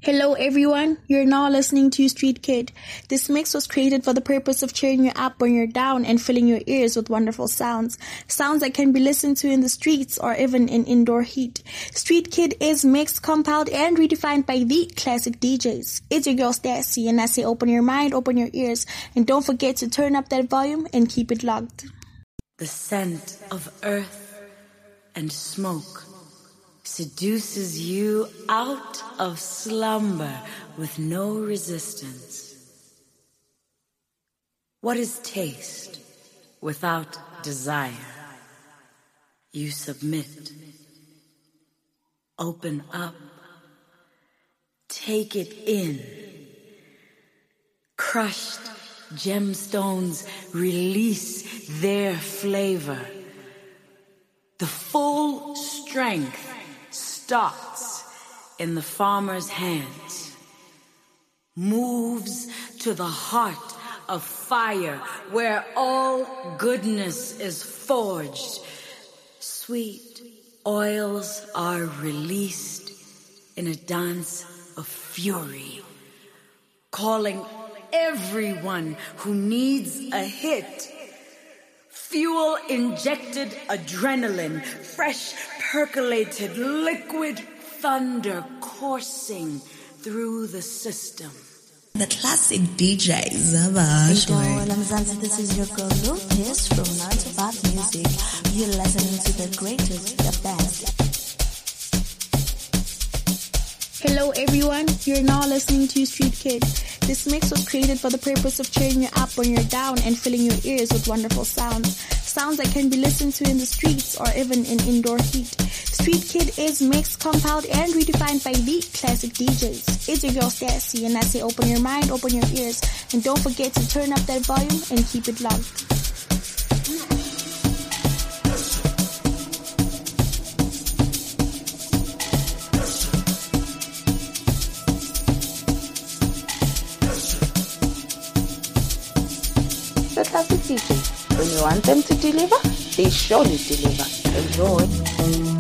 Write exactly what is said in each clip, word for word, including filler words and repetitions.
Hello everyone, you're now listening to Street Kid. This mix was created for the purpose of cheering you up when you're down and filling your ears with wonderful sounds. Sounds that can be listened to in the streets or even in indoor heat. Street Kid is mixed, compiled, and redefined by the classic D Js. It's your girl Stacy, and I say open your mind, open your ears, and don't forget to turn up that volume and keep it locked. The scent of earth and smoke seduces you out of slumber with no resistance. What is taste without desire? You submit. Open up. Take it in. Crushed gemstones release their flavor. The full strength starts in the farmer's hands, moves to the heart of fire where all goodness is forged. Sweet oils are released in a dance of fury, calling everyone who needs a hit. Fuel-injected adrenaline, fresh percolated liquid thunder coursing through the system. The classic D J Zavash. Hey, this is your girl Lucas from nine to five Music. You're listening to the greatest, the best. Hello everyone, you're now listening to Street Kid. This mix was created for the purpose of cheering you up when you're down and filling your ears with wonderful sounds. Sounds that can be listened to in the streets or even in indoor heat. Street Kid is mixed, compiled, and redefined by the classic D Js. It's your girl Stacy, and I say open your mind, open your ears, and don't forget to turn up that volume and keep it locked. The classic D J. When you want them to deliver, they surely deliver. Enjoy.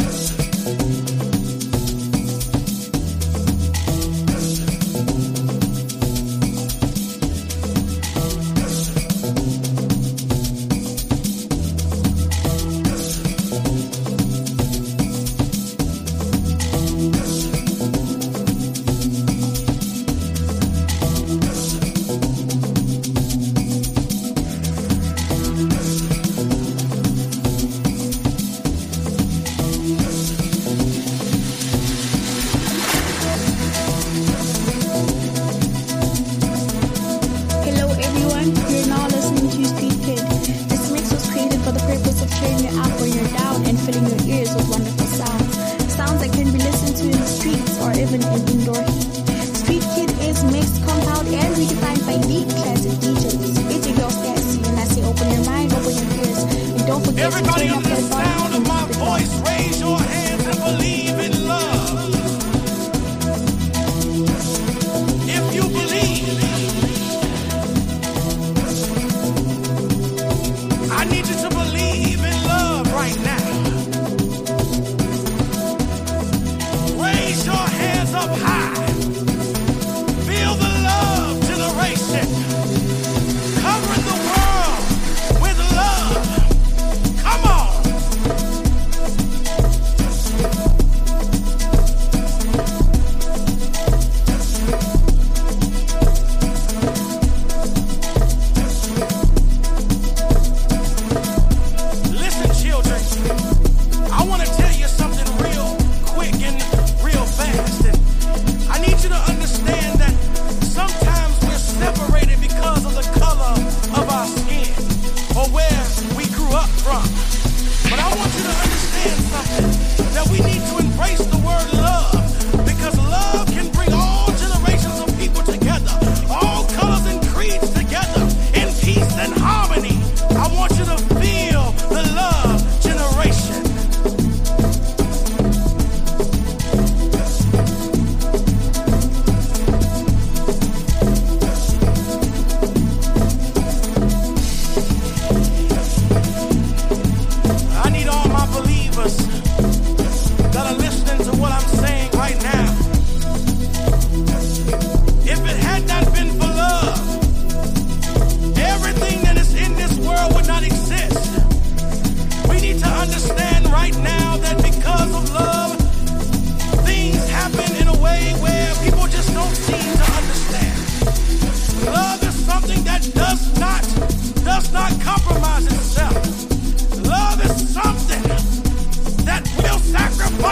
Covering the world with love. Come on.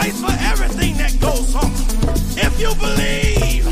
price for everything that goes on. If you believe,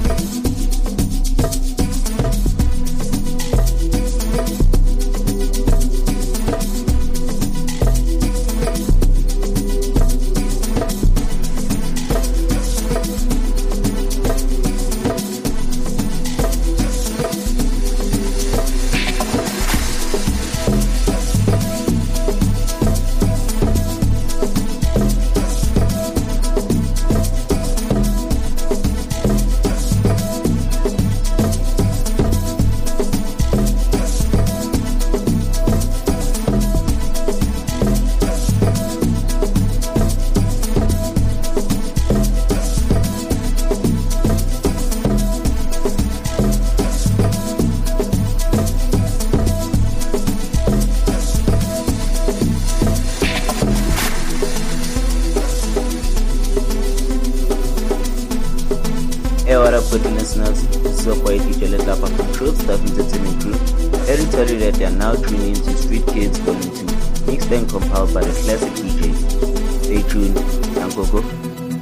good listeners, this is your boy D J Letapa from Truth Stuff Entertainment Group. Here to tell you that they are now tuning into Street Kids Volume two, mixed and compiled by the classic D Js. Stay tuned, and go go.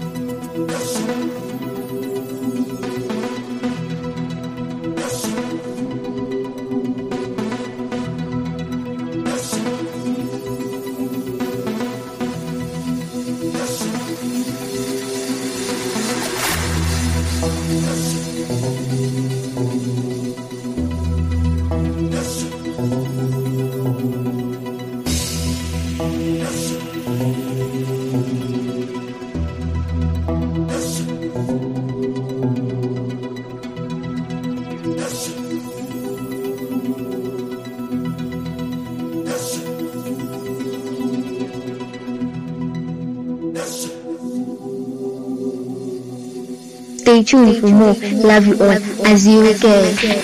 Stay tuned for more. Love you all. As you again.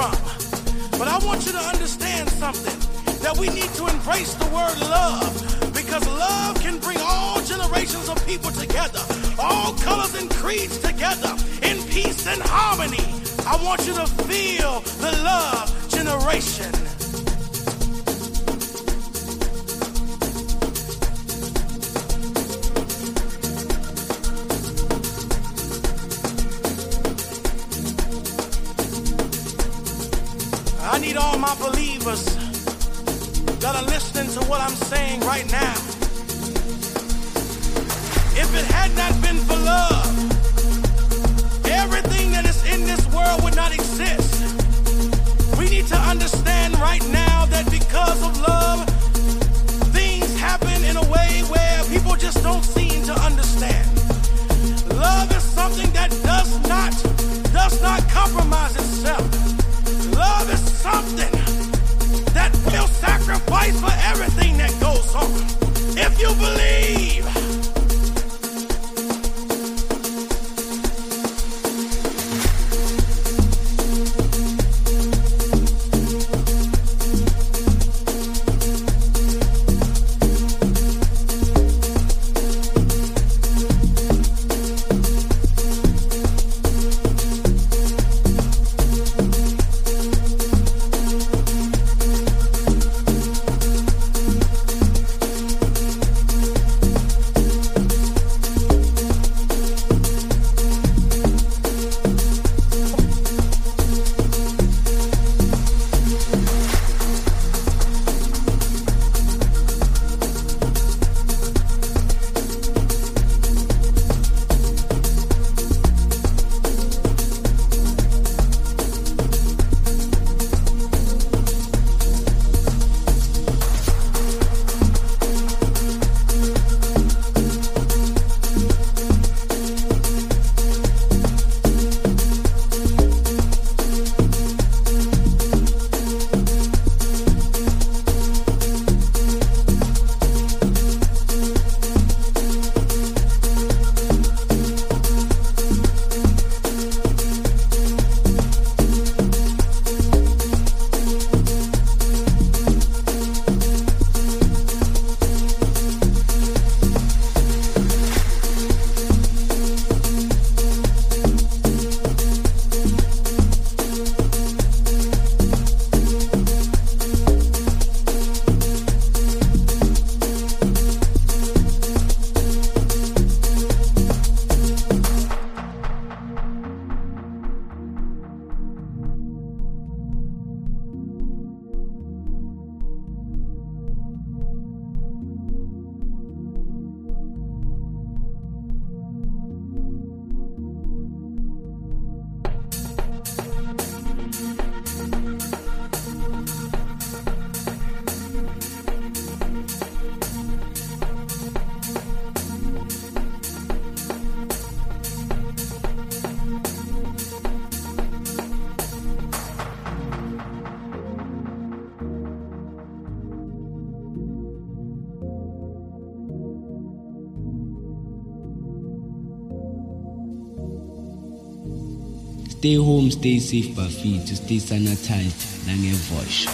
But I want you to understand something, that we need to embrace the word love because love can bring all generations of people together, all colors and creeds together, in peace and harmony. I want you to feel the love generation. I need all my believers that are listening to what I'm saying right now. If it had not been for love, everything that is in this world would not exist. We need to understand right now that because of love, things happen in a way where people just don't seem to understand. Love is something that does not, does not compromise itself. Love is something that will sacrifice for everything that goes on. If you believe, Stay home, stay safe, bafethu, stay sanitized, nangevosh.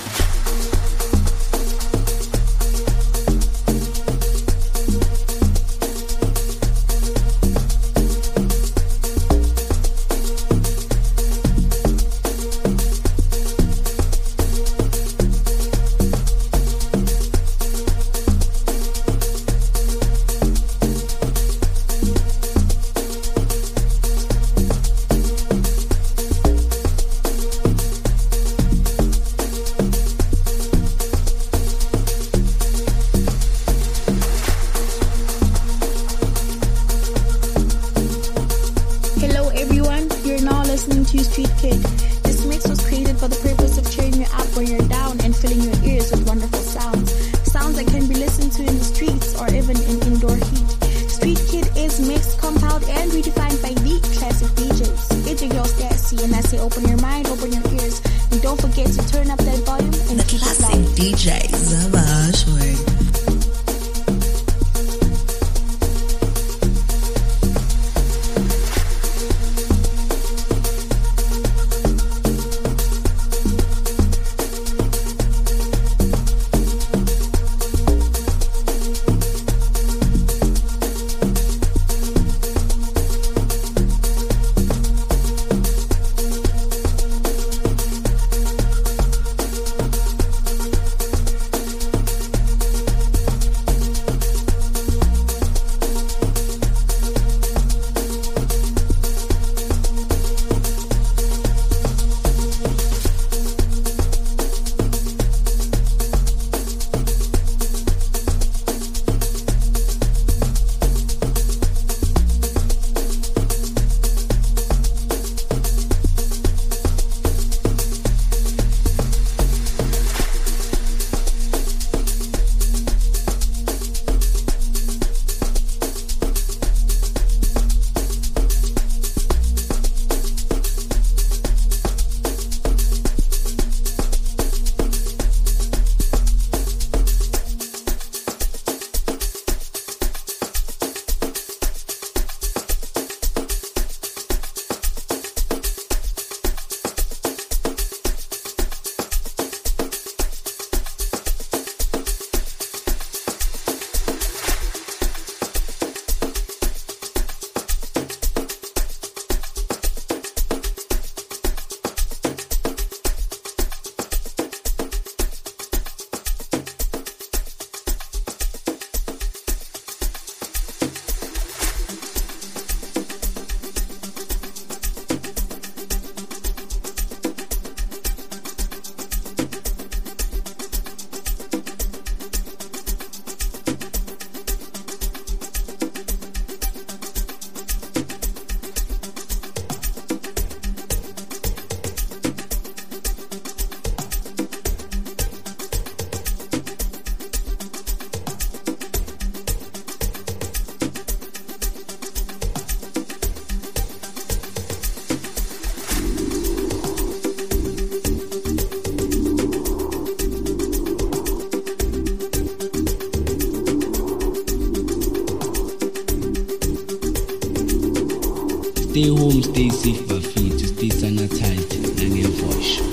stay home, stay safe bafethu, stay sanitized nangevosho.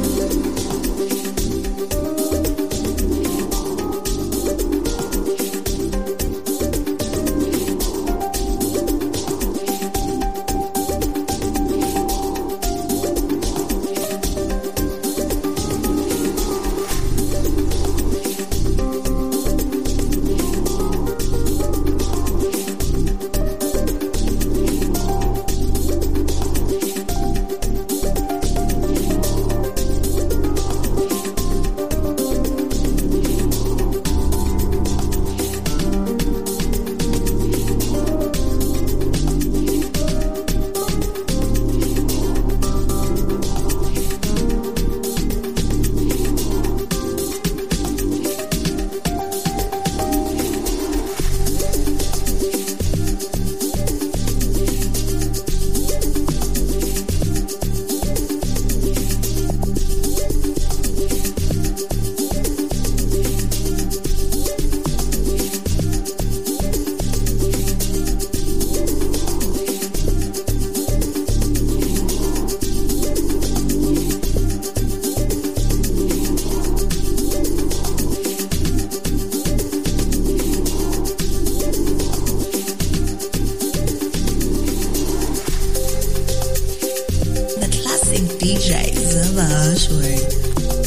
D J Zavashway.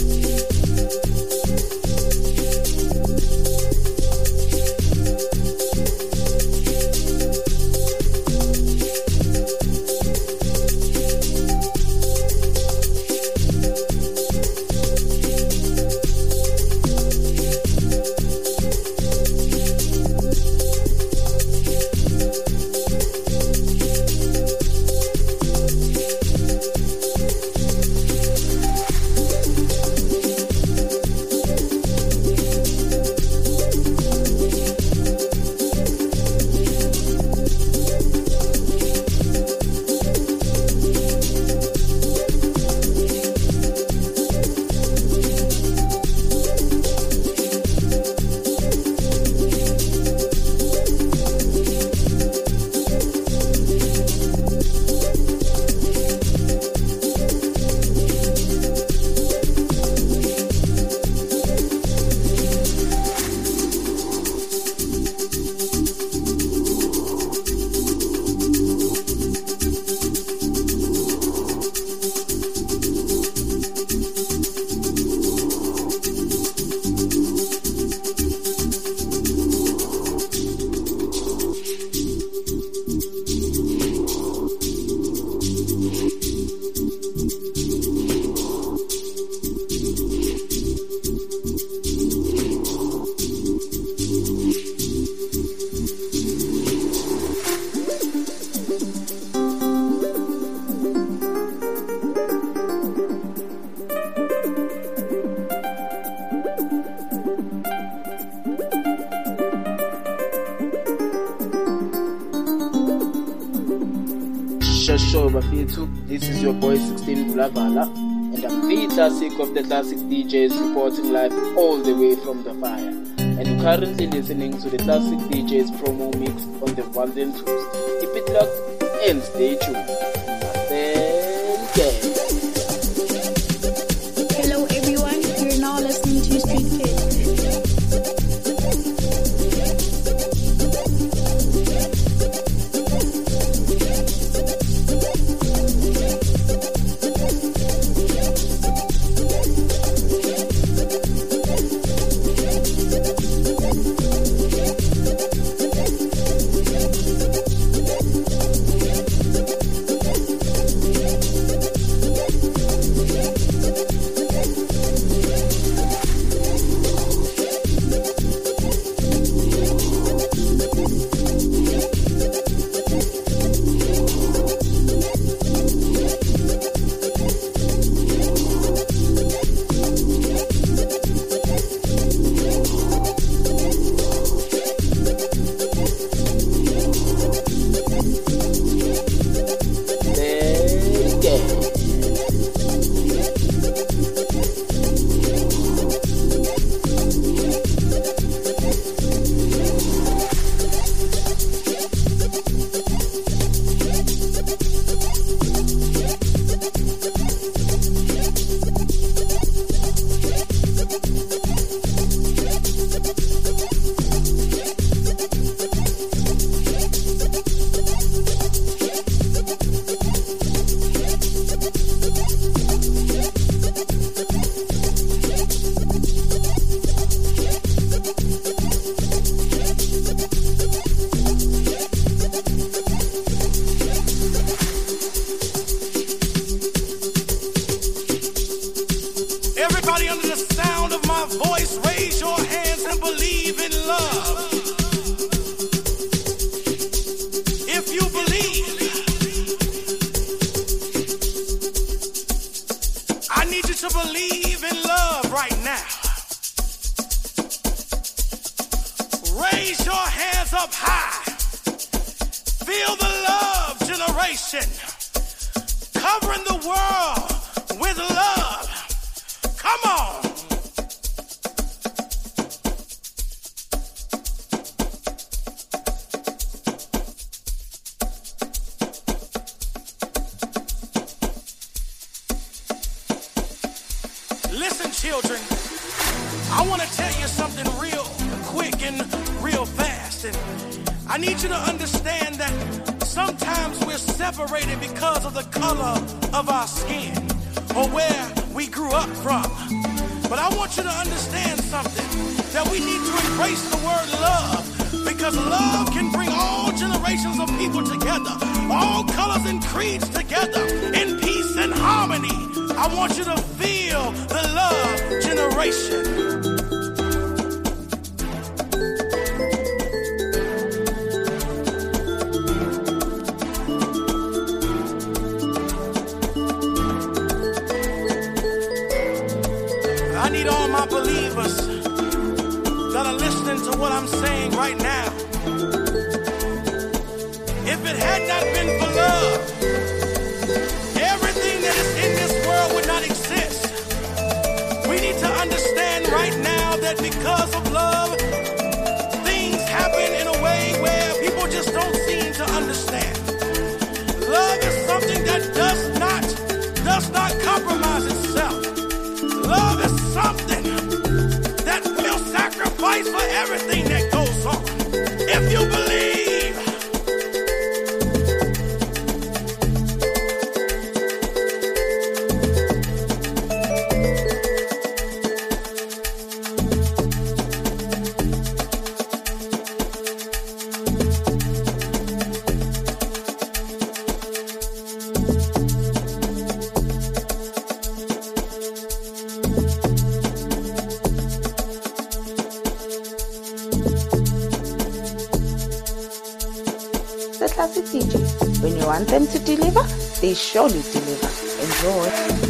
This is your boy sixteen Blavala, and I'm the classic of the classic D Js reporting live all the way from the fire. And you're currently listening to the classic D Js promo mix on the One and Twos. Keep it locked and stay tuned. Hello everyone, you're now listening to Street Kid. voice, raise your hands and believe in love. If you believe, I need you to believe in love right now. Raise your hands up high. Feel the love generation covering the world with love. Come on. Listen, children, I want to tell you something real quick and real fast. And I need you to understand that sometimes we're separated because of the color of our skin or where we grew up from. But I want you to understand something, that we need to embrace the word love, because love can bring all generations of people together, all colors and creeds together in peace and harmony. I want you to feel the love generation. I need all my believers that are listening to what I'm saying right now. If it had not been for love, everything that is in this world would not exist. We need to understand right now that because of love, things happen in a way where people just don't seem to understand. Love is something that does not, does not compromise itself. Love is something that will sacrifice for everything that goes on. If you believe, the classic D Js. When you want them to deliver, they surely deliver. Enjoy.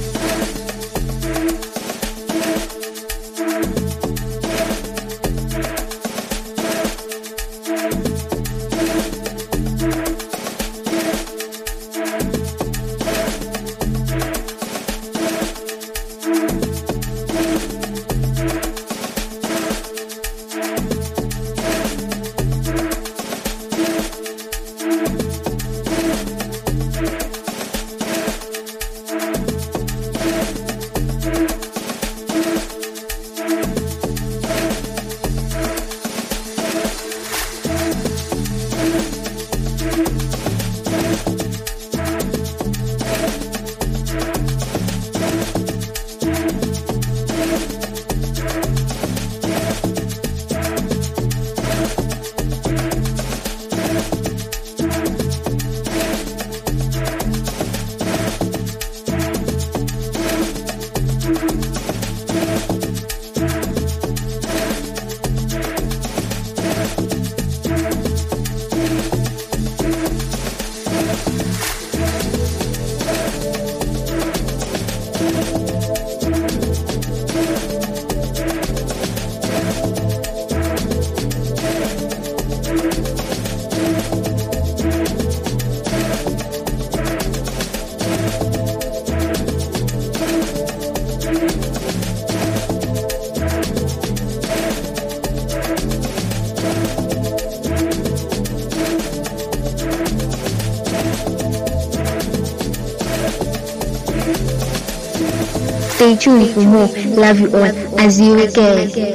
Stay tuned for more. Love you all. As you again.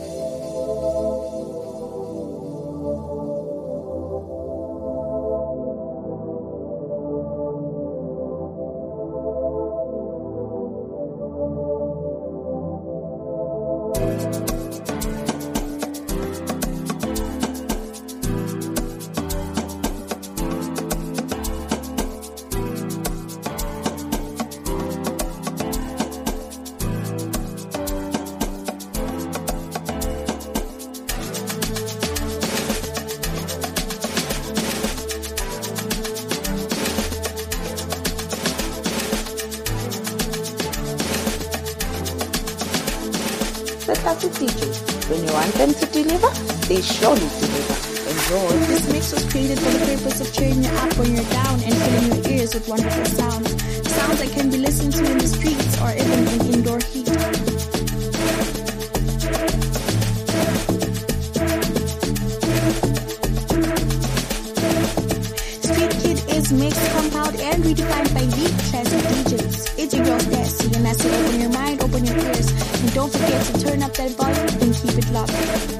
classic D Js. When you want them to deliver, they surely deliver. Enjoy. This mix was created for the purpose of cheering you up when you're down and filling your ears with wonderful sounds. Sounds that can be listened to in the streets or even in indoor heat. Street Kid is mixed, compiled, and redefined by the classic D Js. It's your girl Stacy, and I say open your mind, open your ears, and don't forget to turn up that volume and keep it locked.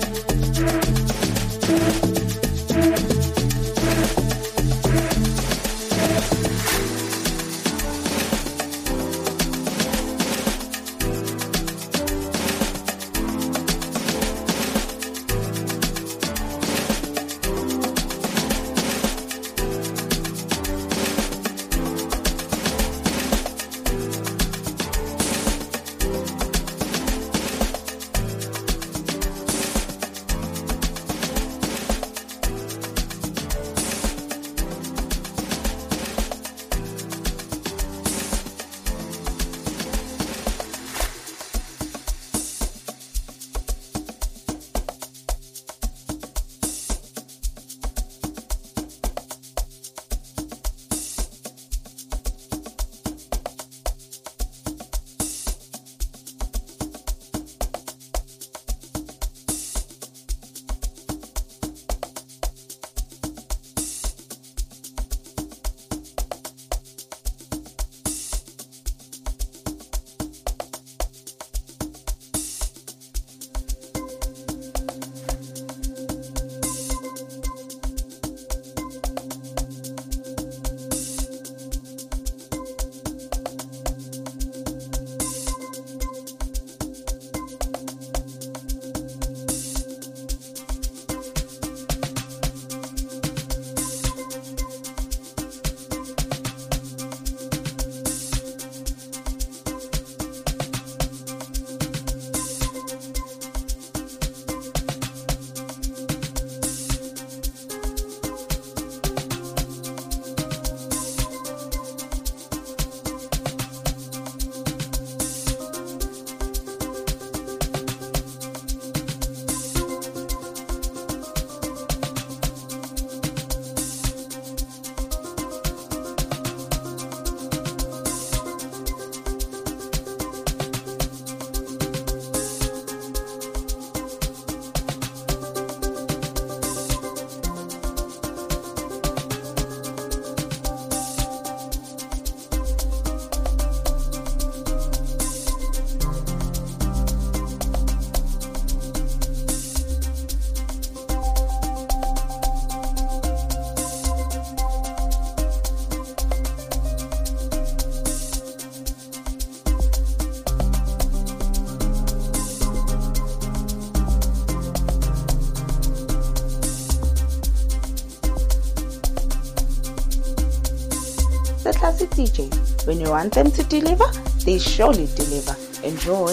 Classic D Js. When you want them to deliver, they surely deliver. Enjoy.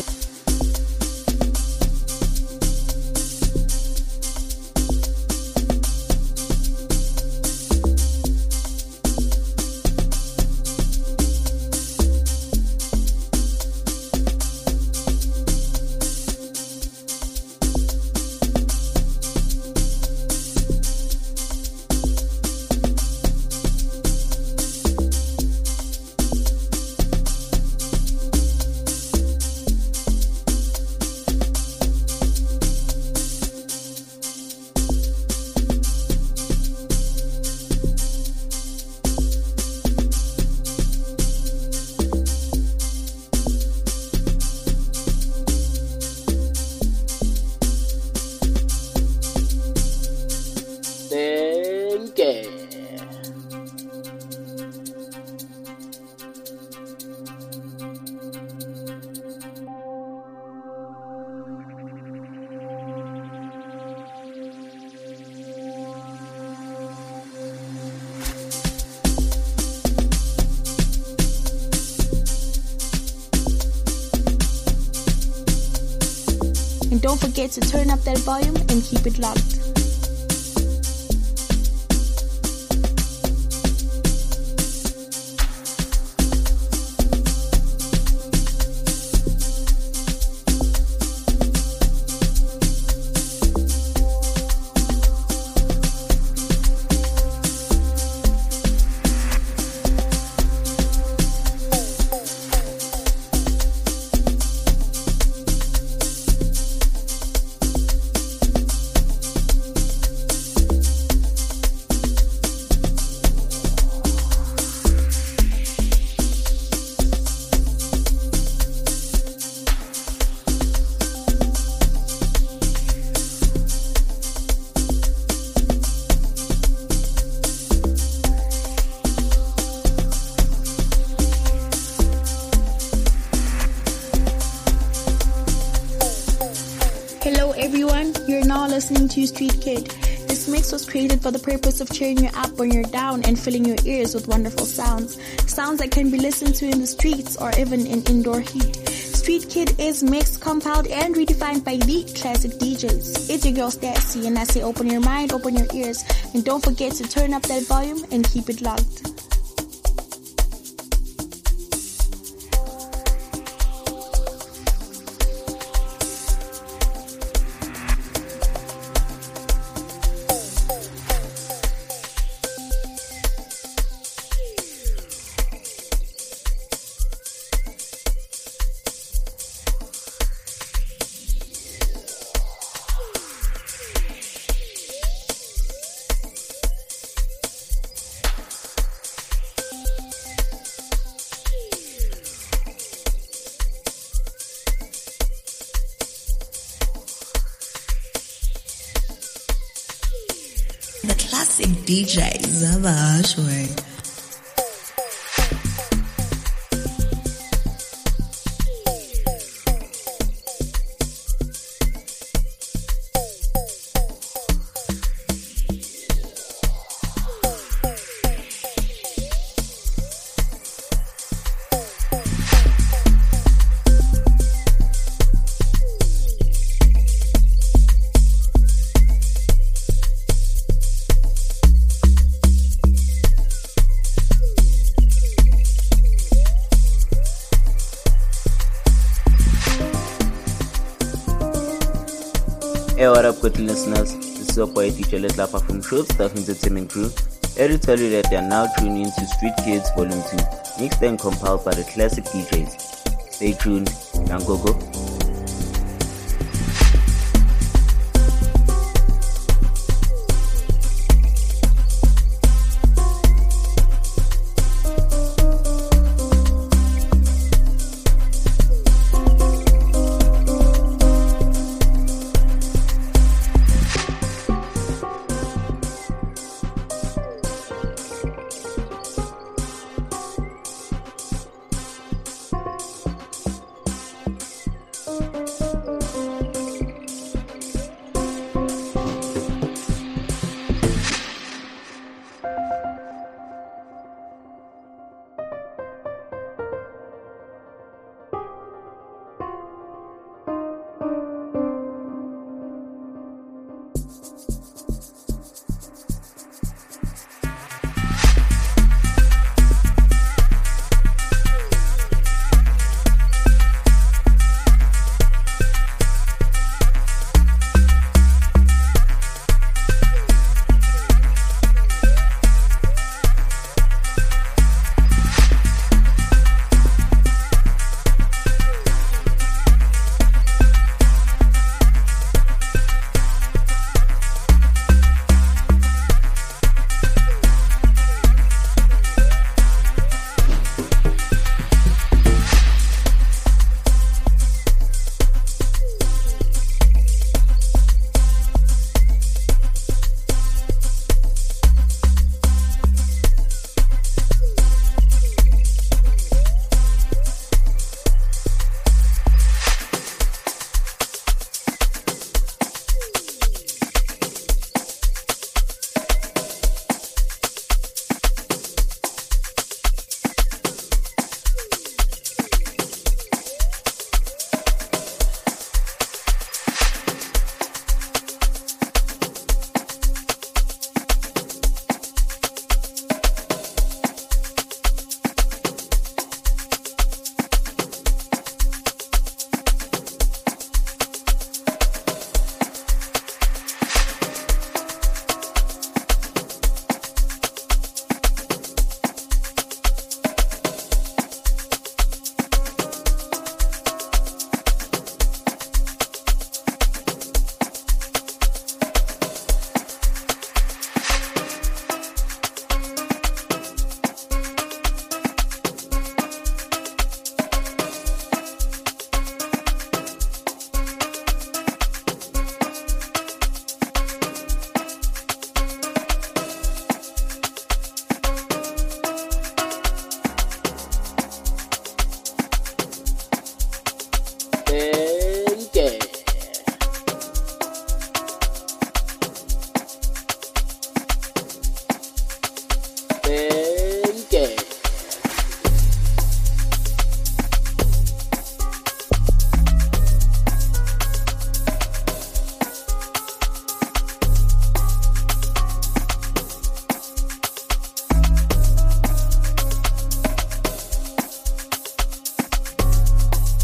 And don't forget to turn up that volume and keep it locked. now listening to Street Kid. This mix was created for the purpose of cheering you up when you're down and filling your ears with wonderful sounds. Sounds that can be listened to in the streets or even in indoor heat. Street Kid is mixed, compiled, and redefined by the classic D Js. It's your girl Stacy, and I say open your mind, open your ears, and don't forget to turn up that volume and keep it locked. The classic D J Zabashwe. Hey, what up, good listeners? This is your boy D J Letlapa from Short Stuff Entertainment Crew. Here to tell you that they are now tuning into Street Kids Volume two, mixed and compiled by the classic D Js. Stay tuned, Nangogo.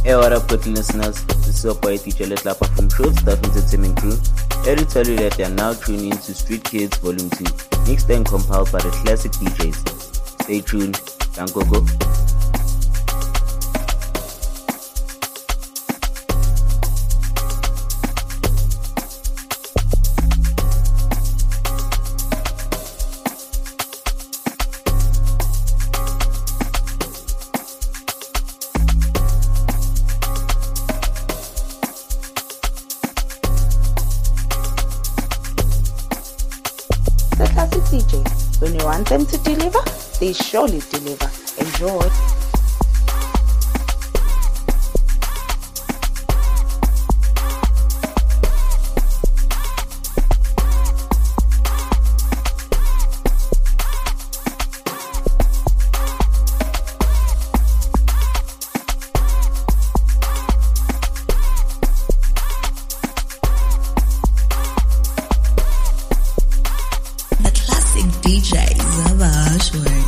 Hey, what up, good listeners? This is your boy D J Letlapa from Short Stuff Entertainment Crew. Here to tell you that they are now tuning into Street Kids Volume two, mixed and compiled by the classic D Js. Stay tuned. Dangogo. D J. When you want them to deliver, they surely deliver. Enjoy. D Js abashwe.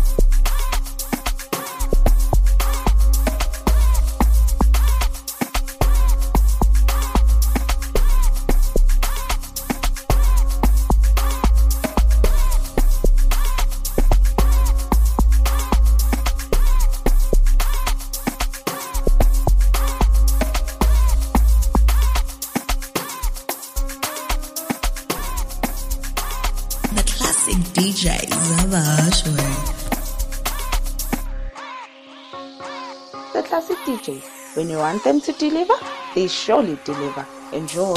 D Js abashwe. The classic D Js. When you want them to deliver, they surely deliver. Enjoy.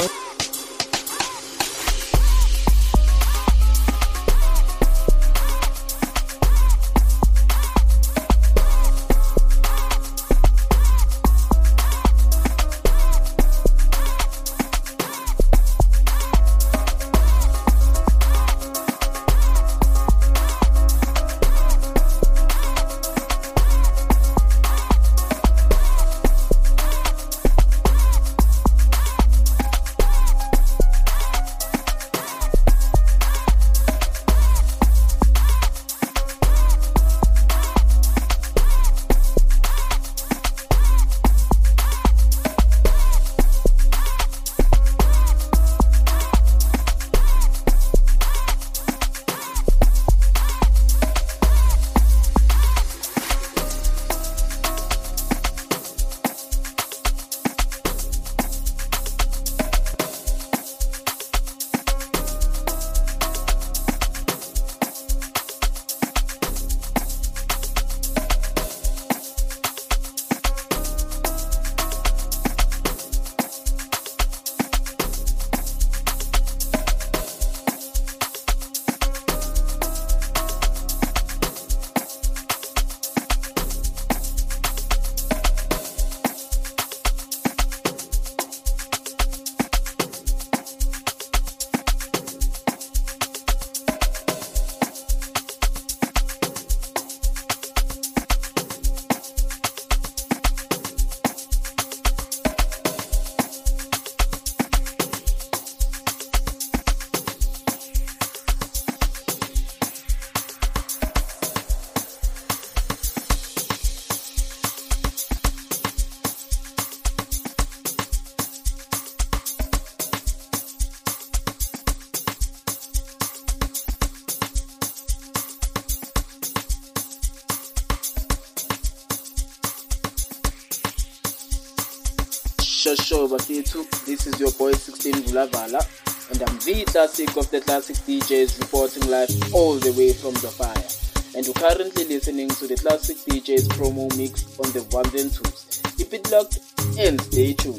Show This is your boy sixteen Vulavala, and I'm the classic of the classic D Js reporting live all the way from the fire. And you're currently listening to the classic D Js promo mix on the ones and twos. Keep it locked and stay tuned.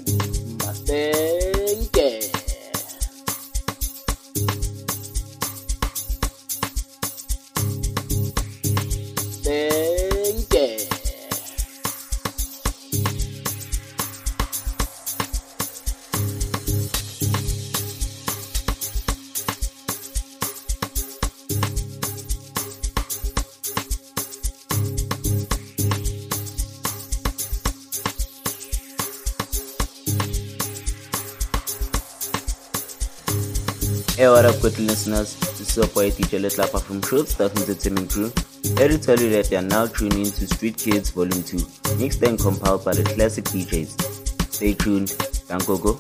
Mastenke. Hey, what up, good listeners? This is your boy D J Letlapa from Short Stuff Entertainment Crew. Here to tell you that they are now tuning into Street Kids Volume two, mixed and compiled by the classic D Js. Stay tuned, Dangogo.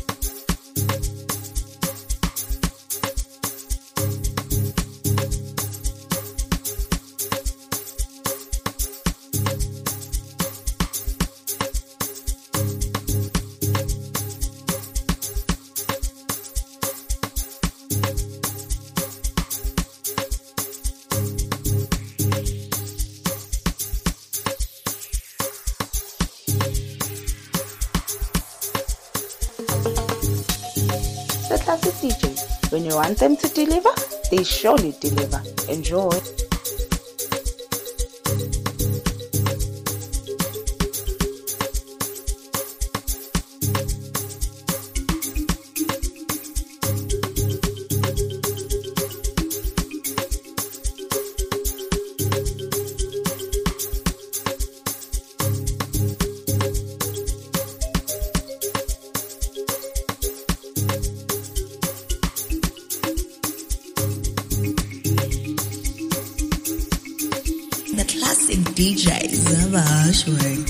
The classic D Js. When you want them to deliver, they surely deliver. Enjoy. The classic D Js of Ashworth.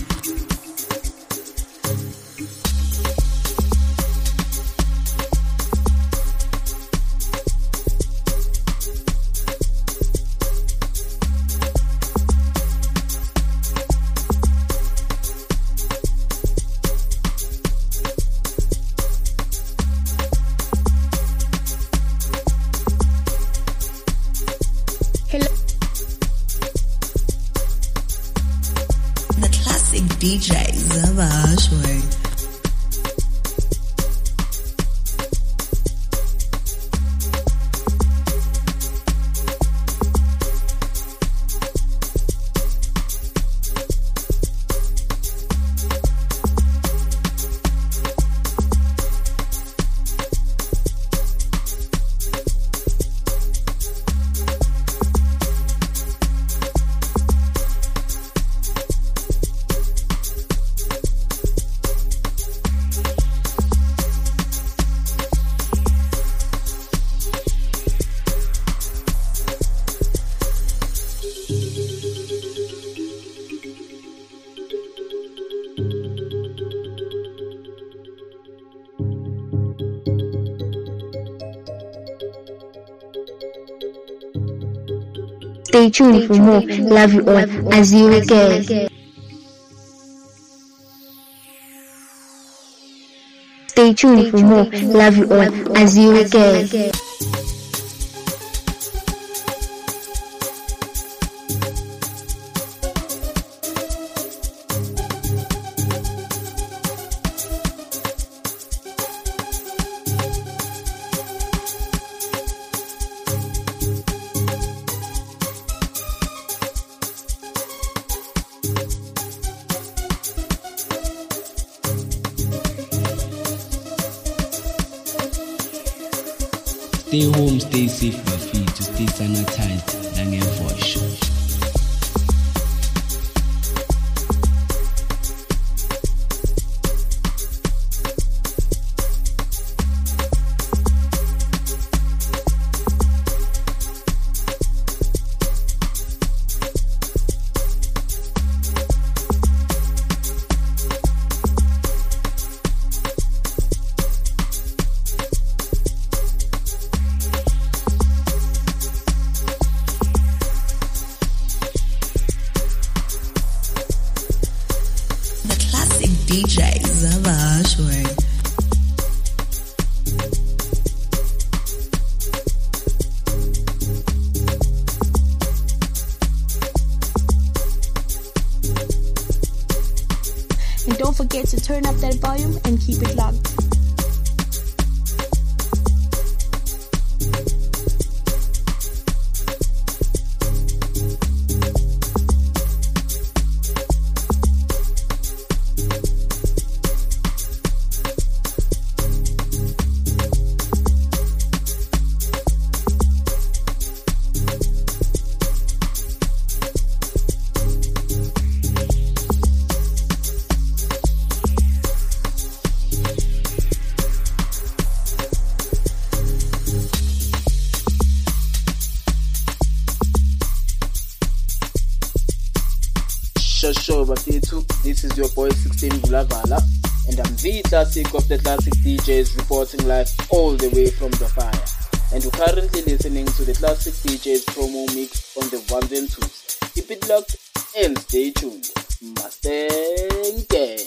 D Js of Ashworth. Stay tuned for more. Love you all. As you again. Stay tuned for more. Love you all. As you again. Stay home, stay safe, my feet, to stay sanitized, and wash. D Js of Ashworth. And don't forget to turn up that volume and keep it locked. Sure, sure, but too. This is your boy sixteen Vulavala, and I'm the classic of the classic D Js reporting live all the way from the fire. And you're currently listening to the classic D Js promo mix on the ones and twos. Keep it locked and stay tuned. Mastenke.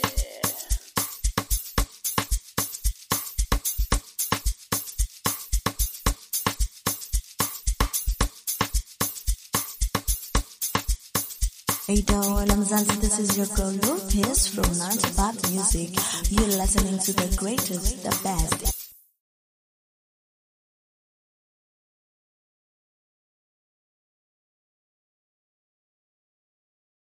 Hey Dawola Mzansi, this is your girl Lopez from Nantabad Music. You're listening to the greatest, the best.